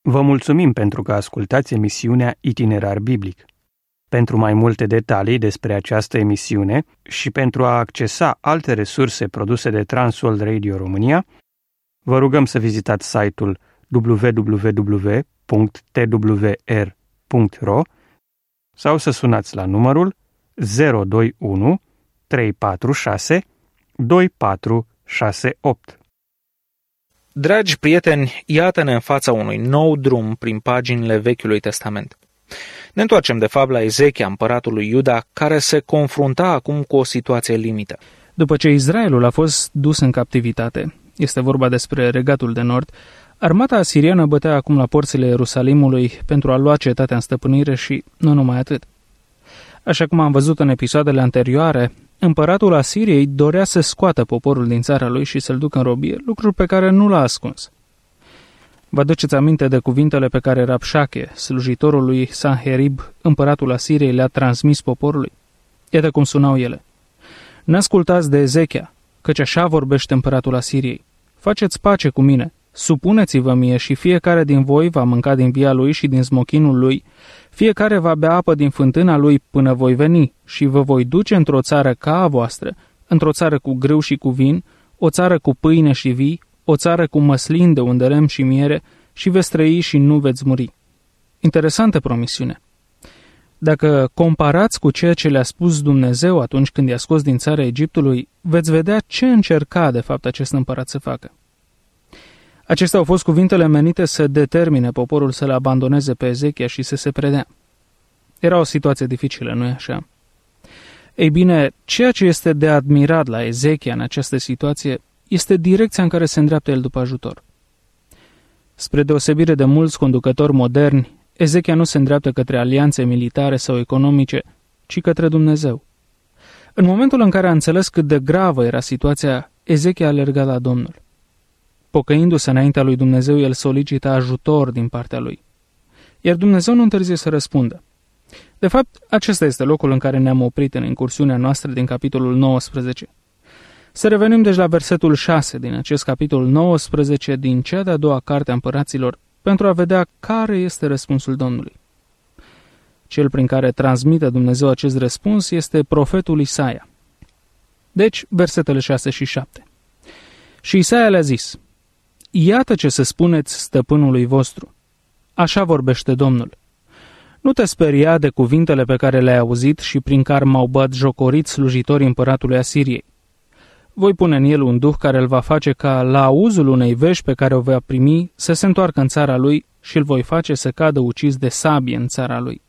Vă mulțumim pentru că ascultați emisiunea Itinerar Biblic. Pentru mai multe detalii despre această emisiune și pentru a accesa alte resurse produse de Transworld Radio România, vă rugăm să vizitați site-ul www.twr.ro sau să sunați la numărul 021 346 2468. Dragi prieteni, iată-ne în fața unui nou drum prin paginile Vechiului Testament. Ne întoarcem de fapt la Ezechia, împăratul lui Iuda, care se confrunta acum cu o situație limită. După ce Israelul a fost dus în captivitate, este vorba despre Regatul de Nord, armata asiriană bătea acum la porțile Ierusalimului pentru a lua cetatea în stăpânire și nu numai atât. Așa cum am văzut în episoadele anterioare, împăratul Asiriei dorea să scoată poporul din țara lui și să-l ducă în robie, lucruri pe care nu l-a ascuns. Vă aduceți aminte de cuvintele pe care Rabșache, slujitorul lui Sanherib, împăratul Asiriei, le-a transmis poporului? Iată cum sunau ele. N-ascultați de Ezechia, căci așa vorbește împăratul Asiriei. Faceți pace cu mine, supuneți-vă mie și fiecare din voi va mânca din via lui și din smochinul lui, fiecare va bea apă din fântâna lui până voi veni și vă voi duce într-o țară ca a voastră, într-o țară cu grâu și cu vin, o țară cu pâine și vii, o țară cu măslin de unde lemn și miere și veți trăi și nu veți muri. Interesantă promisiune. Dacă comparați cu ceea ce le-a spus Dumnezeu atunci când i-a scos din țara Egiptului, veți vedea ce încerca de fapt acest împărat să facă. Acestea au fost cuvintele menite să determine poporul să-l abandoneze pe Ezechia și să se predea. Era o situație dificilă, nu-i așa? Ei bine, ceea ce este de admirat la Ezechia în această situație este direcția în care se îndreaptă el după ajutor. Spre deosebire de mulți conducători moderni, Ezechia nu se îndreaptă către alianțe militare sau economice, ci către Dumnezeu. În momentul în care a înțeles cât de gravă era situația, Ezechia a alergat la Domnul. Pocăindu-se înaintea lui Dumnezeu, el solicită ajutor din partea lui. Iar Dumnezeu nu întârzie să răspundă. De fapt, acesta este locul în care ne-am oprit în incursiunea noastră din capitolul 19. Să revenim deci la versetul 6 din acest capitol 19 din cea de-a doua carte a împăraților pentru a vedea care este răspunsul Domnului. Cel prin care transmite Dumnezeu acest răspuns este profetul Isaia. Deci, versetele 6 și 7. Și Isaia le-a zis: Iată ce să spuneți stăpânului vostru. Așa vorbește Domnul. Nu te speria de cuvintele pe care le-ai auzit și prin care m-au batjocorit slujitorii împăratului Asiriei. Voi pune în el un duh care îl va face ca, la auzul unei vești pe care o va primi, să se întoarcă în țara lui și îl voi face să cadă ucis de sabie în țara lui.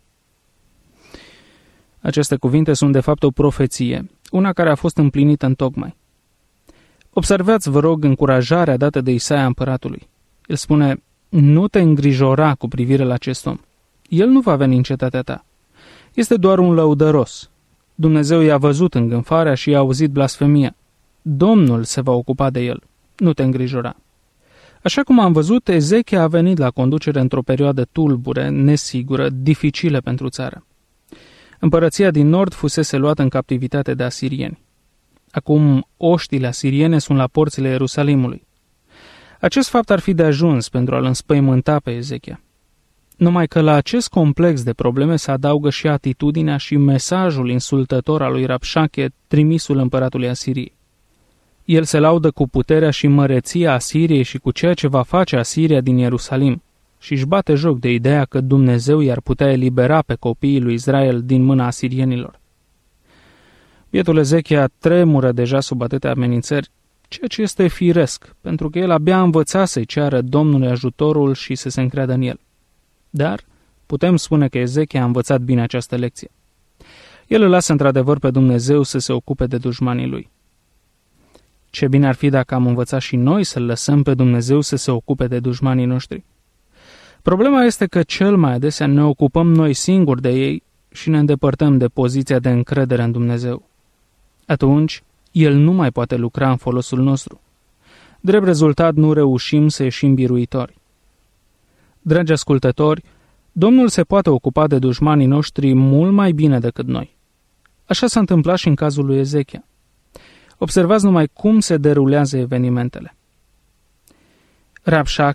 Aceste cuvinte sunt de fapt o profeție, una care a fost împlinită întocmai. Observați, vă rog, încurajarea dată de Isaia împăratului. El spune: nu te îngrijora cu privire la acest om. El nu va veni în cetatea ta. Este doar un lăudăros. Dumnezeu i-a văzut îngânfarea și i-a auzit blasfemia. Domnul se va ocupa de el. Nu te îngrijora. Așa cum am văzut, Ezechia a venit la conducere într-o perioadă tulbure, nesigură, dificilă pentru țară. Împărăția din nord fusese luată în captivitate de asirieni. Acum, oștile asiriene sunt la porțile Ierusalimului. Acest fapt ar fi de ajuns pentru a-l înspăimânta pe Ezechia. Numai că la acest complex de probleme se adaugă și atitudinea și mesajul insultător al lui Rabșache, trimisul împăratului Asiriei. El se laudă cu puterea și măreția Asiriei și cu ceea ce va face Asiria din Ierusalim și își bate joc de ideea că Dumnezeu i-ar putea elibera pe copiii lui Israel din mâna asirienilor. Bietul Ezechia tremură deja sub atâtea amenințări, ceea ce este firesc, pentru că el abia învăța să-i ceară Domnului ajutorul și să se încreadă în el. Dar putem spune că Ezechia a învățat bine această lecție. El îl lasă într-adevăr pe Dumnezeu să se ocupe de dușmanii lui. Ce bine ar fi dacă am învățat și noi să-L lăsăm pe Dumnezeu să se ocupe de dușmanii noștri. Problema este că cel mai adesea ne ocupăm noi singuri de ei și ne îndepărtăm de poziția de încredere în Dumnezeu. Atunci, El nu mai poate lucra în folosul nostru. Drept rezultat, nu reușim să ieșim biruitori. Dragi ascultători, Domnul se poate ocupa de dușmanii noștri mult mai bine decât noi. Așa s-a întâmplat și în cazul lui Ezechia. Observați numai cum se derulează evenimentele. Rabșache,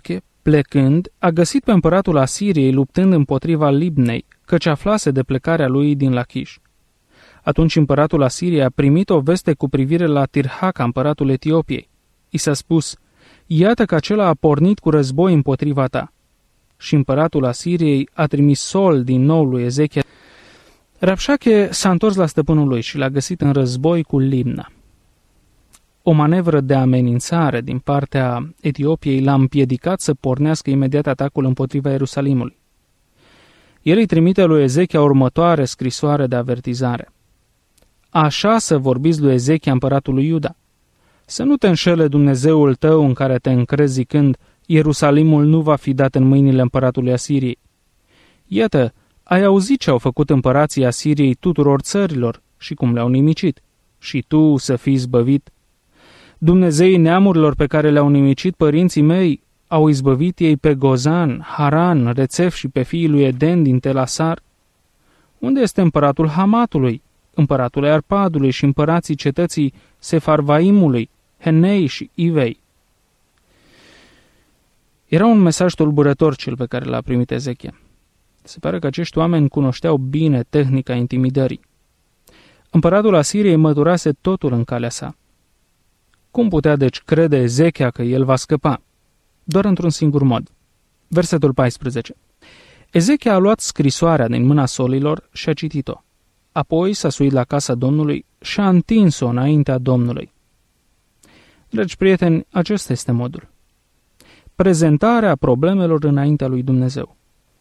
Plecând, a găsit pe împăratul Asiriei luptând împotriva Libnei, căci aflase de plecarea lui din Lachiș. Atunci împăratul Asiriei a primit o veste cu privire la Tirhaka, împăratul Etiopiei. I s-a spus: iată că acela a pornit cu război împotriva ta. Și împăratul Asiriei a trimis sol din nou lui Ezechia. Rabșache s-a întors la stăpânul lui și l-a găsit în război cu Libna. O manevră de amenințare din partea Etiopiei l-a împiedicat să pornească imediat atacul împotriva Ierusalimului. El îi trimite lui Ezechia următoare scrisoare de avertizare. Așa să vorbiți lui Ezechia, împăratul lui Iuda. Să nu te înșele Dumnezeul tău în care te încrezi zicând: Ierusalimul nu va fi dat în mâinile împăratului Asiriei. Iată, ai auzit ce au făcut împărații Asiriei tuturor țărilor și cum le-au nimicit. Și tu să fii izbăvit. Dumnezeii neamurilor pe care le-au nimicit părinții mei au izbăvit ei pe Gozan, Haran, Rețef și pe fiii lui Eden din Telasar. Unde este împăratul Hamatului, împăratul Arpadului și împărații cetății Sefarvaimului, Henei și Ivei? Era un mesaj tulburător cel pe care l-a primit Ezechia. Se pare că acești oameni cunoșteau bine tehnica intimidării. Împăratul Asiriei măturase totul în calea sa. Cum putea deci crede Ezechia că el va scăpa? Doar într-un singur mod. Versetul 14. Ezechia a luat scrisoarea din mâna solilor și a citit-o. Apoi s-a suit la casa Domnului și a întins-o înaintea Domnului. Dragi prieteni, acesta este modul. Prezentarea problemelor înaintea lui Dumnezeu.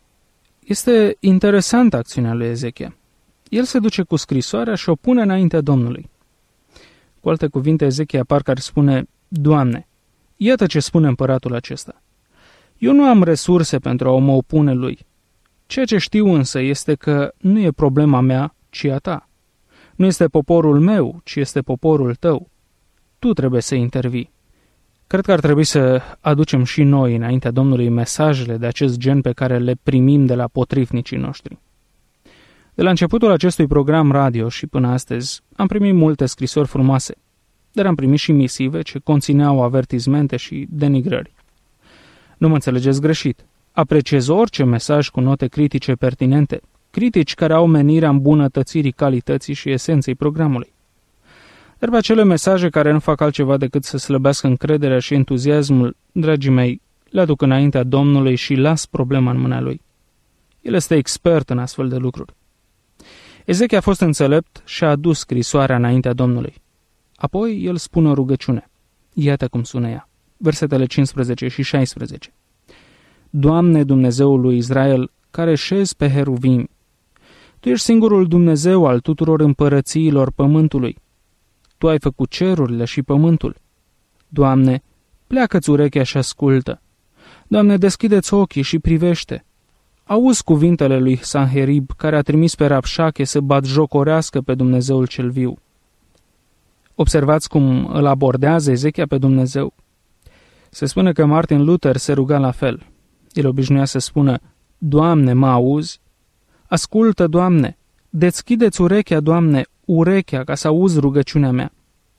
Este interesantă acțiunea lui Ezechia. El se duce cu scrisoarea și o pune înaintea Domnului. Cu alte cuvinte, Ezechia parcă ar spune: Doamne, iată ce spune împăratul acesta. Eu nu am resurse pentru a mă opune lui. Ceea ce știu însă este că nu e problema mea, ci a ta. Nu este poporul meu, ci este poporul tău. Tu trebuie să intervii. Cred că ar trebui să aducem și noi înaintea Domnului mesajele de acest gen pe care le primim de la potrivnicii noștri. De la începutul acestui program radio și până astăzi am primit multe scrisori frumoase, dar am primit și misive ce conțineau avertizmente și denigrări. Nu mă înțelegeți greșit. Apreciez orice mesaj cu note critice pertinente, critici care au menirea îmbunătățirii calității și esenței programului. Dar pe acele mesaje care nu fac altceva decât să slăbească încrederea și entuziasmul, dragii mei, le aduc înaintea Domnului și las problema în mâna Lui. El este expert în astfel de lucruri. Ezechia a fost înțelept și a adus scrisoarea înaintea Domnului. Apoi el spune o rugăciune. Iată cum sună ea. Versetele 15 și 16. Doamne, Dumnezeul lui Israel, care șezi pe heruvimi, Tu ești singurul Dumnezeu al tuturor împărățiilor pământului. Tu ai făcut cerurile și pământul. Doamne, pleacă-ți urechea și ascultă. Doamne, deschide-ți ochii și privește. Auzi cuvintele lui Sanherib, care a trimis pe Rabșache să batjocorească pe Dumnezeul cel viu. Observați cum îl abordează Ezechia pe Dumnezeu. Se spune că Martin Luther se ruga la fel. El obișnuia să spună: Doamne, mă auzi? Ascultă, Doamne! Deschide-ți urechea, Doamne, urechea, ca să auzi rugăciunea mea.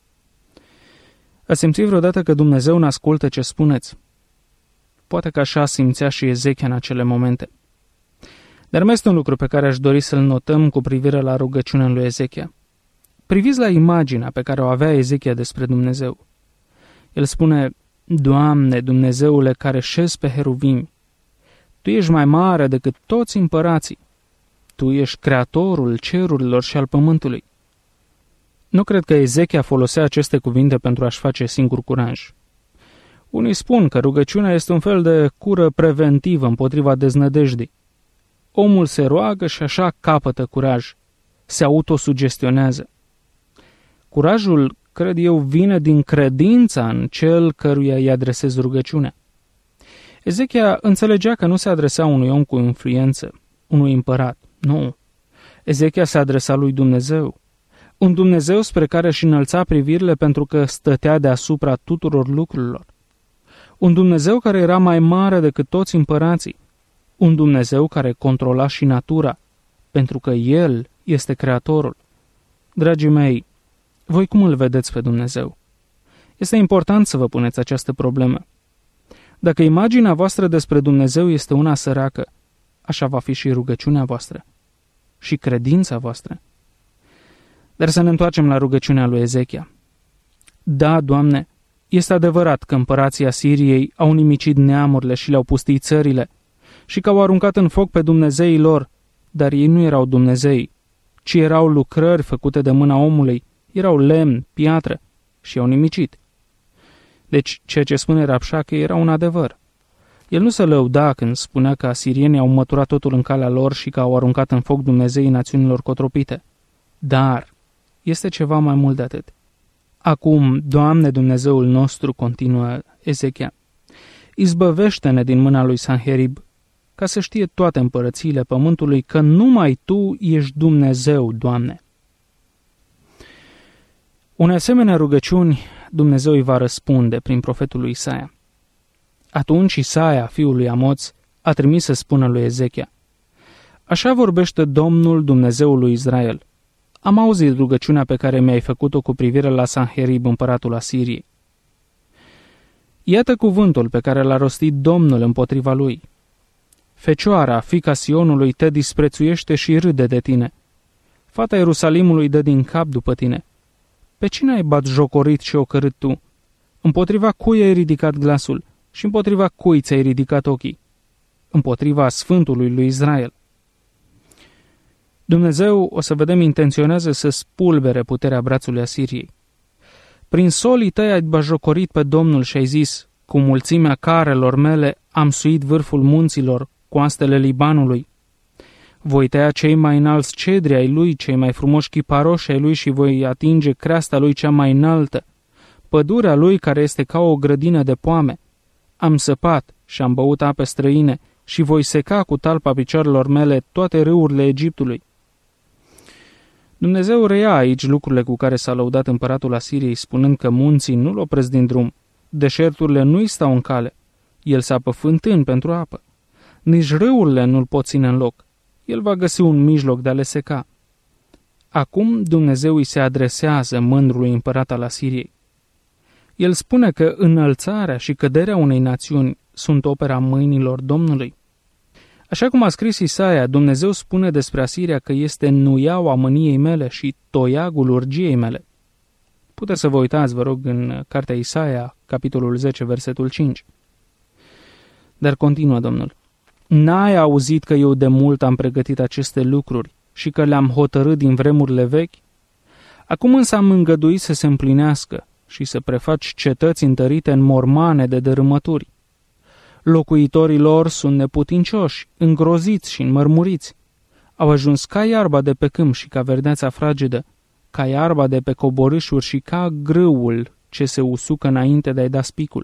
Ați simțit vreodată că Dumnezeu n-ascultă ce spuneți? Poate că așa simțea și Ezechia în acele momente. Dar mai este un lucru pe care aș dori să-l notăm cu privire la rugăciunea lui Ezechia. Priviți la imaginea pe care o avea Ezechia despre Dumnezeu. El spune: Doamne, Dumnezeule care șezi pe heruvimi, Tu ești mai mare decât toți împărații. Tu ești creatorul cerurilor și al pământului. Nu cred că Ezechia folosea aceste cuvinte pentru a-și face singur curaj. Unii spun că rugăciunea este un fel de cură preventivă împotriva deznădejdii. Omul se roagă și așa capătă curaj. Se autosugestionează. Curajul, cred eu, vine din credința în cel căruia îi adresezi rugăciunea. Ezechia înțelegea că nu se adresa unui om cu influență, unui împărat. Nu. Ezechia se adresa lui Dumnezeu. Un Dumnezeu spre care își înălța privirile pentru că stătea deasupra tuturor lucrurilor. Un Dumnezeu care era mai mare decât toți împărații. Un Dumnezeu care controla și natura, pentru că El este Creatorul. Dragii mei, voi cum îl vedeți pe Dumnezeu? Este important să vă puneți această problemă. Dacă imaginea voastră despre Dumnezeu este una săracă, așa va fi și rugăciunea voastră și credința voastră. Dar să ne întoarcem la rugăciunea lui Ezechia. Da, Doamne, este adevărat că împărații Asiriei au nimicit neamurile și le-au pustit țările și că au aruncat în foc pe dumnezeii lor, dar ei nu erau dumnezei, ci erau lucrări făcute de mâna omului, erau lemn, piatră și i-au nimicit. Deci, ceea ce spune Rabșache era un adevăr. El nu se lăuda când spunea că asirienii au măturat totul în calea lor și că au aruncat în foc dumnezeii națiunilor cotropite. Dar este ceva mai mult de atât. Acum, Doamne Dumnezeul nostru, continuă Ezechia, izbăvește-ne din mâna lui Sanherib, ca să știe toate împărățiile pământului că numai Tu ești Dumnezeu, Doamne. Unei asemenea rugăciuni Dumnezeu îi va răspunde prin profetul lui Isaia. Atunci Isaia, fiul lui Amoț, a trimis să spună lui Ezechia: Așa vorbește Domnul Dumnezeul lui Israel. Am auzit rugăciunea pe care mi-ai făcut-o cu privire la Sanherib, împăratul Asiriei. Iată cuvântul pe care l-a rostit Domnul împotriva lui. Fecioara, fiica Sionului, te disprețuiește și râde de tine. Fata Ierusalimului dă din cap după tine. Pe cine ai batjocorit și ocărât tu? Împotriva cui ai ridicat glasul și împotriva cui ți-ai ridicat ochii? Împotriva Sfântului lui Israel. Dumnezeu, o să vedem, intenționează să spulbere puterea brațului Asiriei. Prin solii tăi ai batjocorit pe Domnul și ai zis: Cu mulțimea carelor mele am suit vârful munților, coastele Libanului. Voi tăia cei mai înalți cedri ai lui, cei mai frumoși chiparoși ai lui și voi atinge creasta lui cea mai înaltă, pădurea lui care este ca o grădină de poame. Am săpat și am băut ape străine și voi seca cu talpa picioarelor mele toate râurile Egiptului. Dumnezeu reia aici lucrurile cu care s-a lăudat împăratul Asiriei, spunând că munții nu-l opresc din drum, deșerturile nu-i stau în cale, el sapă fântâni pentru apă, nici râurile nu-l pot ține în loc, el va găsi un mijloc de a le seca. Acum Dumnezeu îi se adresează mândrului împărat al Asiriei. El spune că înălțarea și căderea unei națiuni sunt opera mâinilor Domnului. Așa cum a scris Isaia, Dumnezeu spune despre Asiria că este nuiaua mâniei mele și toiagul urgiei mele. Puteți să vă uitați, vă rog, în cartea Isaia, capitolul 10, versetul 5. Dar continuă Domnul: N-ai auzit că eu de mult am pregătit aceste lucruri și că le-am hotărât din vremurile vechi? Acum însă am îngăduit să se împlinească și să prefaci cetăți întărite în mormane de dărâmături. Locuitorii lor sunt neputincioși, îngroziți și înmărmuriți. Au ajuns ca iarba de pe câmp și ca verdeața fragedă, ca iarba de pe coborâșuri și ca grâul ce se usucă înainte de a-i da spicul.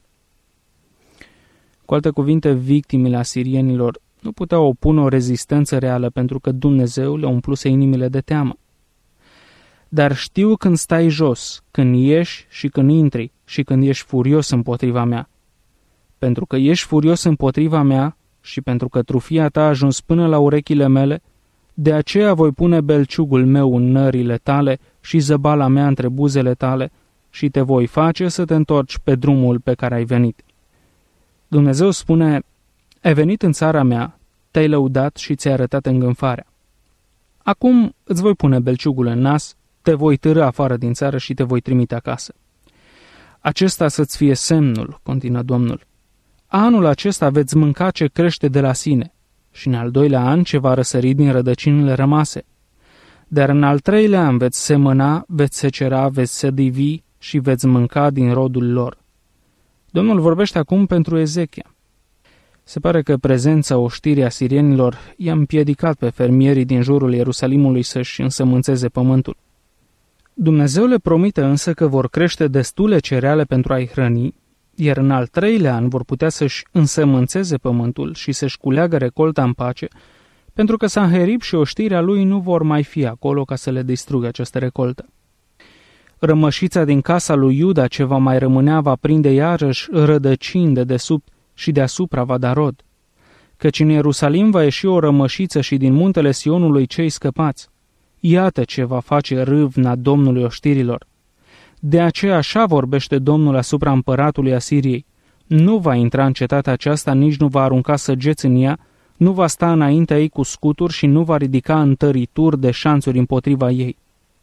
Cu alte cuvinte, victimele asirienilor nu puteau opune o rezistență reală pentru că Dumnezeu le umpluse inimile de teamă. Dar știu când stai jos, când ieși și când intri și când ești furios împotriva mea. Pentru că ești furios împotriva mea și pentru că trufia ta a ajuns până la urechile mele, de aceea voi pune belciugul meu în nările tale și zăbala mea între buzele tale și te voi face să te întorci pe drumul pe care ai venit. Dumnezeu spune: ai venit în țara mea, te-ai lăudat și ți-ai arătat îngânfarea. Acum îți voi pune belciugul în nas, te voi târî afară din țară și te voi trimite acasă. Acesta să-ți fie semnul, continuă Domnul. Anul acesta veți mânca ce crește de la sine și în al doilea an ce va răsări din rădăcinile rămase. Dar în al treilea an veți semăna, veți secera, veți sădivi și veți mânca din rodul lor. Domnul vorbește acum pentru Ezechia. Se pare că prezența oștirii asirienilor i-a împiedicat pe fermierii din jurul Ierusalimului să-și însămânțeze pământul. Dumnezeu le promite însă că vor crește destule cereale pentru a-i hrăni, iar în al treilea an vor putea să-și însămânțeze pământul și să-și culeagă recolta în pace, pentru că Sanherib și oștirea lui nu vor mai fi acolo ca să le distrugă această recoltă. Rămășița din casa lui Iuda ce va mai rămânea va prinde iarăși rădăcini de desubt și deasupra va da rod. Căci în Ierusalim va ieși o rămășiță și din muntele Sionului cei scăpați. Iată ce va face râvna Domnului oștirilor. De aceea așa vorbește Domnul asupra împăratului Asiriei. nu va intra în cetatea aceasta, nici nu va arunca săgeți în ea, nu va sta înaintea ei cu scuturi și nu va ridica întărituri de șanțuri împotriva ei.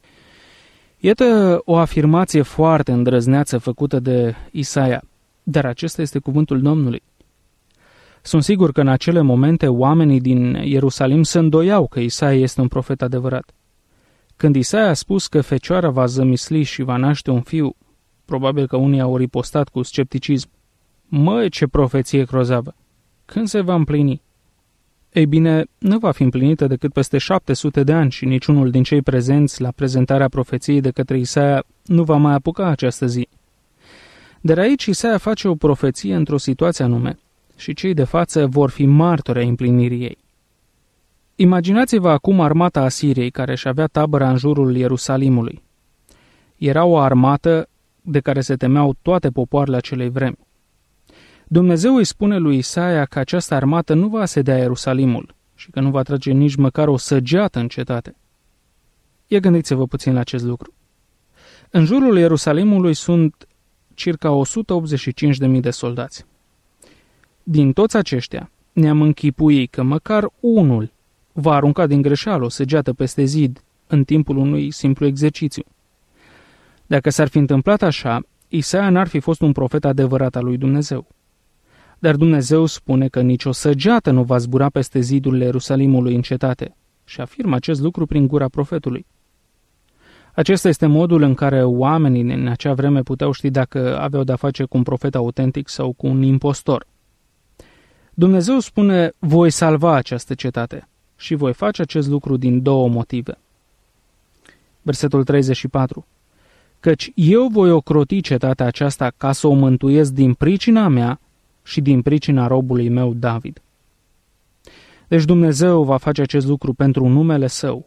Iată o afirmație foarte îndrăzneață făcută de Isaia, dar acesta este cuvântul Domnului. Sunt sigur că în acele momente oamenii din Ierusalim se îndoiau că Isaia este un profet adevărat. Când Isaia a spus că fecioara va zămisli și va naște un fiu, probabil că unii au ripostat cu scepticism. Măi, ce profeție grozavă! Când se va împlini? Ei bine, nu va fi împlinită decât peste 700 de ani și niciunul din cei prezenți la prezentarea profeției de către Isaia nu va mai apuca această zi. Dar aici Isaia face o profeție într-o situație anume și cei de față vor fi martori ai împlinirii ei. Imaginați-vă acum armata Asiriei care își avea tabăra în jurul Ierusalimului. Era o armată de care se temeau toate popoarele acelei vremi. Dumnezeu îi spune lui Isaia că această armată nu va asedia Ierusalimul și că nu va trage nici măcar o săgeată în cetate. Ia gândiți-vă puțin la acest lucru. În jurul Ierusalimului sunt circa 185.000 de soldați. Din toți aceștia ne-am închipui că măcar unul va arunca din greșeală o săgeată peste zid în timpul unui simplu exercițiu. Dacă s-ar fi întâmplat așa, Isaia n-ar fi fost un profet adevărat al lui Dumnezeu. Dar Dumnezeu spune că nicio săgeată nu va zbura peste zidurile Ierusalimului în cetate și afirmă acest lucru prin gura profetului. Acesta este modul în care oamenii în acea vreme puteau ști dacă aveau de-a face cu un profet autentic sau cu un impostor. Dumnezeu spune, voi salva această cetate și voi face acest lucru din două motive. Versetul 34. Căci eu voi ocroti cetatea aceasta ca să o mântuiesc din pricina mea și din pricina robului meu David. Deci Dumnezeu va face acest lucru pentru numele Său.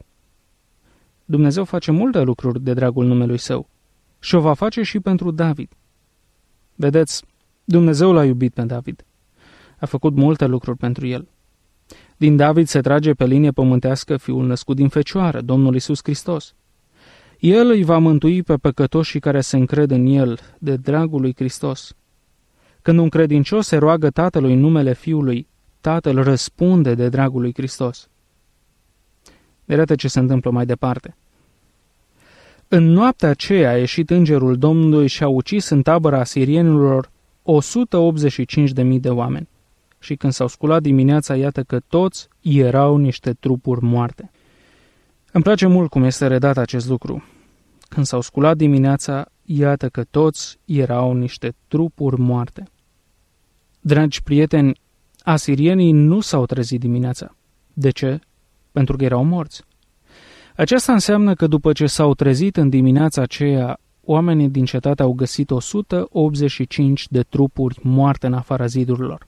Dumnezeu face multe lucruri de dragul numelui Său și o va face și pentru David. Vedeți, Dumnezeu l-a iubit pe David. A făcut multe lucruri pentru el. Din David se trage pe linie pământească fiul născut din fecioară, Domnul Iisus Hristos. El îi va mântui pe păcătoșii care se încred în el de dragul lui Hristos. Când un credincios se roagă Tatălui în numele Fiului, Tatăl răspunde de dragul lui Hristos. Iată ce se întâmplă mai departe. În noaptea aceea a ieșit îngerul Domnului și a ucis în tabăra asirienilor 185.000 de oameni. Și când s-au sculat dimineața, iată că toți erau niște trupuri moarte. Îmi place mult cum este redat acest lucru. Când s-au sculat dimineața, iată că toți erau niște trupuri moarte. Dragi prieteni, asirienii nu s-au trezit dimineața. De ce? Pentru că erau morți. Aceasta înseamnă că după ce s-au trezit în dimineața aceea, oamenii din cetate au găsit 185 de trupuri moarte în afara zidurilor.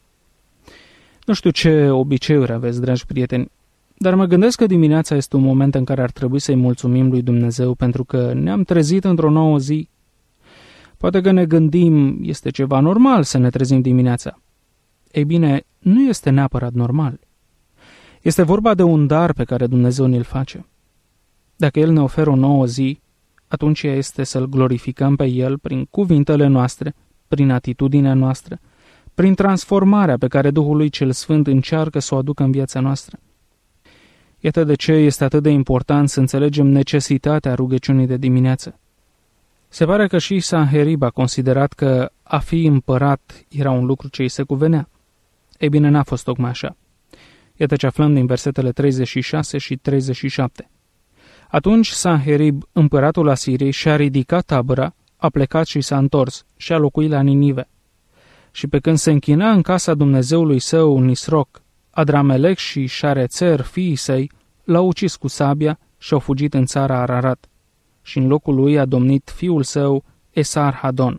Nu știu ce obiceiuri aveți, dragi prieteni, dar mă gândesc că dimineața este un moment în care ar trebui să-i mulțumim lui Dumnezeu pentru că ne-am trezit într-o nouă zi. Poate că ne gândim, este ceva normal să ne trezim dimineața. Ei bine, nu este neapărat normal. Este vorba de un dar pe care Dumnezeu ne-l face. Dacă El ne oferă o nouă zi, atunci este să-L glorificăm pe El prin cuvintele noastre, prin atitudinea noastră, prin transformarea pe care Duhul lui Cel Sfânt încearcă să o aducă în viața noastră. Iată de ce este atât de important să înțelegem necesitatea rugăciunii de dimineață. Se pare că și Sanherib a considerat că a fi împărat era un lucru ce îi se cuvenea. Ei bine, n-a fost tocmai așa. Iată ce aflăm din versetele 36 și 37. Atunci Sanherib, împăratul Asiriei, și-a ridicat tabăra, a plecat și s-a întors și a locuit la Ninive. Și pe când se închina în casa Dumnezeului său, Nisroc, Adramelec și Șarețer, fiii săi, l-au ucis cu sabia și au fugit în țara Ararat. Și în locul lui a domnit fiul său, Esar-Hadon.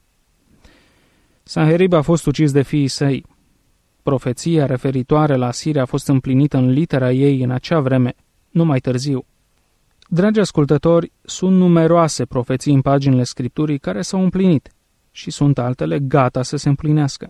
Sanherib a fost ucis de fiii săi. Profeția referitoare la Asiria a fost împlinită în litera ei în acea vreme, nu mai târziu. Dragi ascultători, sunt numeroase profeții în paginile Scripturii care s-au împlinit și sunt altele gata să se împlinească.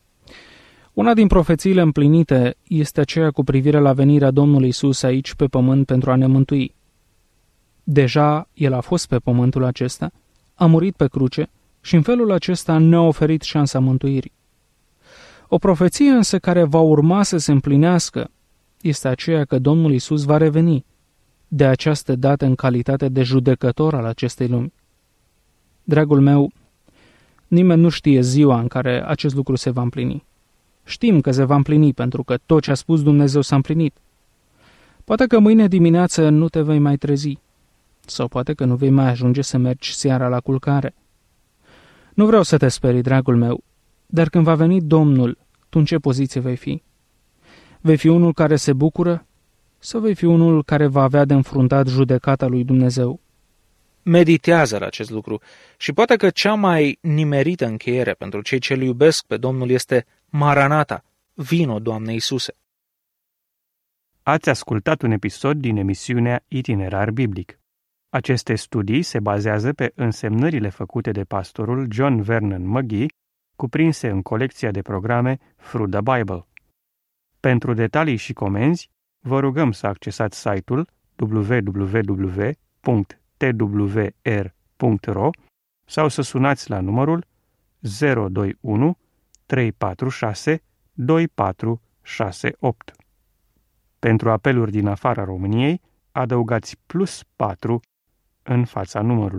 Una din profețiile împlinite este aceea cu privire la venirea Domnului Iisus aici pe pământ pentru a ne mântui. Deja El a fost pe pământul acesta, a murit pe cruce și în felul acesta ne-a oferit șansa mântuirii. O profeție însă care va urma să se împlinească este aceea că Domnul Iisus va reveni, de această dată în calitate de judecător al acestei lumi. Dragul meu, nimeni nu știe ziua în care acest lucru se va împlini. Știm că se va împlini pentru că tot ce a spus Dumnezeu s-a împlinit. Poate că mâine dimineață nu te vei mai trezi, sau poate că nu vei mai ajunge să mergi seara la culcare. Nu vreau să te sperii, dragul meu, dar când va veni Domnul, tu în ce poziție vei fi? Vei fi unul care se bucură sau vei fi unul care va avea de înfruntat judecata lui Dumnezeu? Meditează la acest lucru și poate că cea mai nimerită încheiere pentru cei ce îl iubesc pe Domnul este Maranata, vino, Doamne Iisuse. Ați ascultat un episod din emisiunea Itinerar Biblic. Aceste studii se bazează pe însemnările făcute de pastorul John Vernon McGee, cuprinse în colecția de programe Through the Bible. Pentru detalii și comenzi, vă rugăm să accesați site-ul www.twr.ro sau să sunați la numărul 021 346 2468. Pentru apeluri din afara României, adăugați +4 în fața numărului.